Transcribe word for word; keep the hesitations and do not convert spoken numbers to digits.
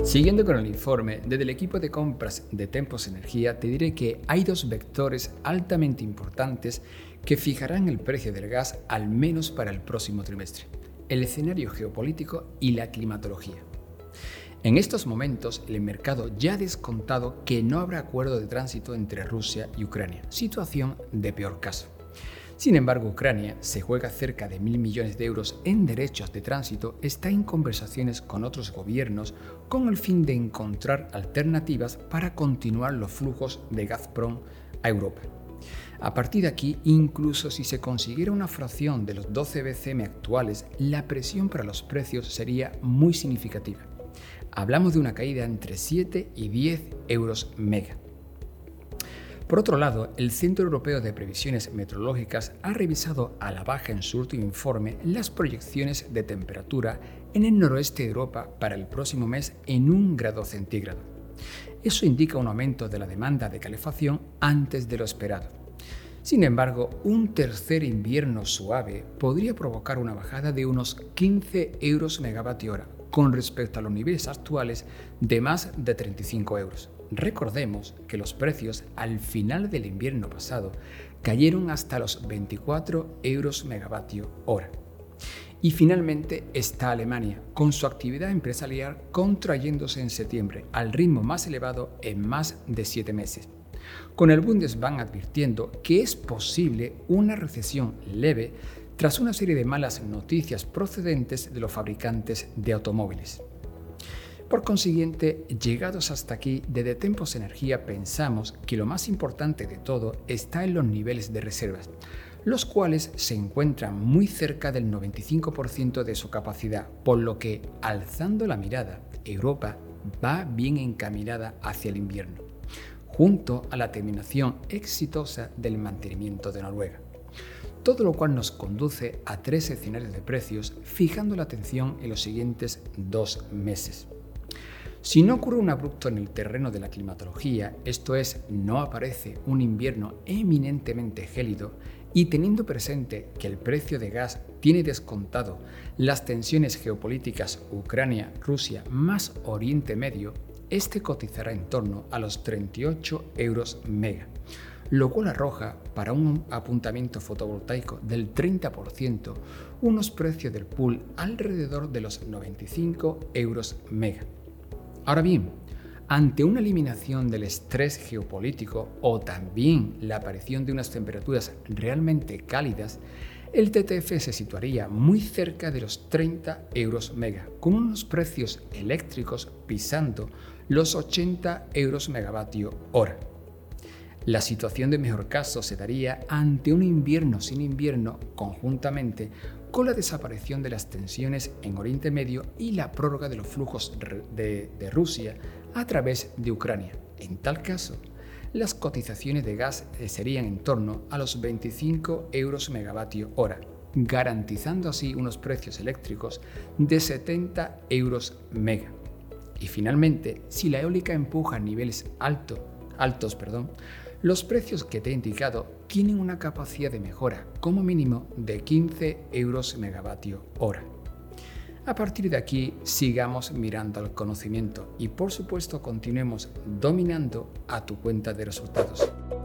Siguiendo con el informe, desde el equipo de compras de Tempos Energía te diré que hay dos vectores altamente importantes que fijarán el precio del gas al menos para el próximo trimestre: el escenario geopolítico y la climatología. En estos momentos, el mercado ya ha descontado que no habrá acuerdo de tránsito entre Rusia y Ucrania, situación de peor caso. Sin embargo, Ucrania se juega cerca de mil millones de euros en derechos de tránsito, está en conversaciones con otros gobiernos con el fin de encontrar alternativas para continuar los flujos de Gazprom a Europa. A partir de aquí, incluso si se consiguiera una fracción de los doce B C M actuales, la presión para los precios sería muy significativa. Hablamos de una caída entre siete y diez euros mega. Por otro lado, el Centro Europeo de Previsiones Meteorológicas ha revisado a la baja en su último informe las proyecciones de temperatura en el noroeste de Europa para el próximo mes en un grado centígrado. Eso indica un aumento de la demanda de calefacción antes de lo esperado. Sin embargo, un tercer invierno suave podría provocar una bajada de unos quince euros megavatio hora con respecto a los niveles actuales de más de treinta y cinco euros. Recordemos que los precios al final del invierno pasado cayeron hasta los veinticuatro euros megavatio hora. Y finalmente está Alemania, con su actividad empresarial contrayéndose en septiembre al ritmo más elevado en más de siete meses, con el Bundesbank advirtiendo que es posible una recesión leve tras una serie de malas noticias procedentes de los fabricantes de automóviles. Por consiguiente, llegados hasta aquí, desde Tempos Energía pensamos que lo más importante de todo está en los niveles de reservas, los cuales se encuentran muy cerca del noventa y cinco por ciento de su capacidad, por lo que, alzando la mirada, Europa va bien encaminada hacia el invierno, junto a la terminación exitosa del mantenimiento de Noruega. Todo lo cual nos conduce a tres escenarios de precios, fijando la atención en los siguientes dos meses. Si no ocurre un abrupto en el terreno de la climatología, esto es, no aparece un invierno eminentemente gélido, y teniendo presente que el precio de gas tiene descontado las tensiones geopolíticas Ucrania-Rusia más Oriente Medio, este cotizará en torno a los treinta y ocho euros mega, lo cual arroja, para un apuntamiento fotovoltaico del treinta por ciento, unos precios del pool alrededor de los noventa y cinco euros mega. Ahora bien, ante una eliminación del estrés geopolítico o también la aparición de unas temperaturas realmente cálidas, el T T F se situaría muy cerca de los treinta euros mega, con unos precios eléctricos pisando los ochenta euros megavatio hora. La situación de mejor caso se daría ante un invierno sin invierno conjuntamente con la desaparición de las tensiones en Oriente Medio y la prórroga de los flujos de, de Rusia a través de Ucrania. En tal caso, las cotizaciones de gas serían en torno a los veinticinco euros megavatio hora, garantizando así unos precios eléctricos de setenta euros mega. Y finalmente, si la eólica empuja a niveles alto, altos, perdón, los precios que te he indicado tienen una capacidad de mejora como mínimo de quince euros megavatio hora. A partir de aquí, sigamos mirando al conocimiento y por supuesto continuemos dominando a tu cuenta de resultados.